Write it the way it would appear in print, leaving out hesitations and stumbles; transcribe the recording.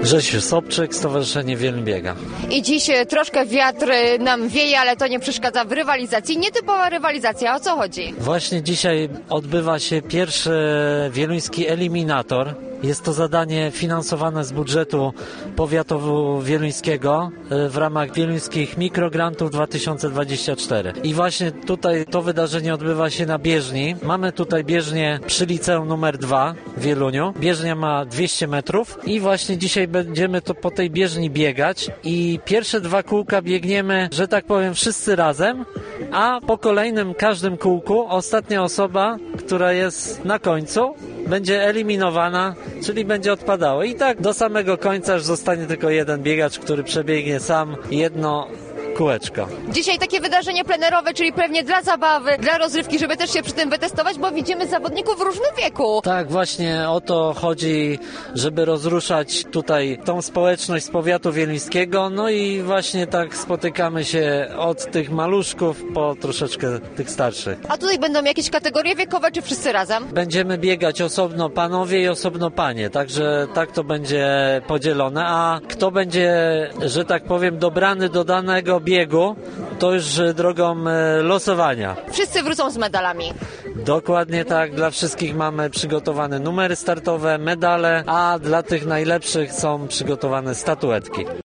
Grzesiu Sobczyk, Stowarzyszenie Wieluń Biega. I dziś troszkę wiatr nam wieje, ale to nie przeszkadza w rywalizacji. Nietypowa rywalizacja, o co chodzi? Właśnie dzisiaj odbywa się pierwszy wieluński eliminator. Jest to zadanie finansowane z budżetu powiatu wieluńskiego w ramach wieluńskich mikrograntów 2024. I właśnie tutaj to wydarzenie odbywa się na bieżni. Mamy tutaj bieżnię przy liceum numer 2 w Wieluniu. Bieżnia ma 200 metrów i właśnie dzisiaj będziemy to po tej bieżni biegać i pierwsze 2 kółka biegniemy, że tak powiem, wszyscy razem, a po kolejnym każdym kółku ostatnia osoba, która jest na końcu, będzie eliminowana, czyli będzie odpadała. I tak do samego końca, aż zostanie tylko jeden biegacz, który przebiegnie sam jedno kółeczko. Dzisiaj takie wydarzenie plenerowe, czyli pewnie dla zabawy, dla rozrywki, żeby też się przy tym wytestować, bo widzimy zawodników w różnym wieku. Tak, właśnie o to chodzi, żeby rozruszać tutaj tą społeczność z powiatu wieluńskiego, no i właśnie tak spotykamy się od tych maluszków po troszeczkę tych starszych. A tutaj będą jakieś kategorie wiekowe, czy wszyscy razem? Będziemy biegać osobno panowie i osobno panie, także tak to będzie podzielone, a kto będzie, że tak powiem, dobrany do danego biegu, to już drogą losowania. Wszyscy wrócą z medalami. Dokładnie tak, dla wszystkich mamy przygotowane numery startowe, medale, a dla tych najlepszych są przygotowane statuetki.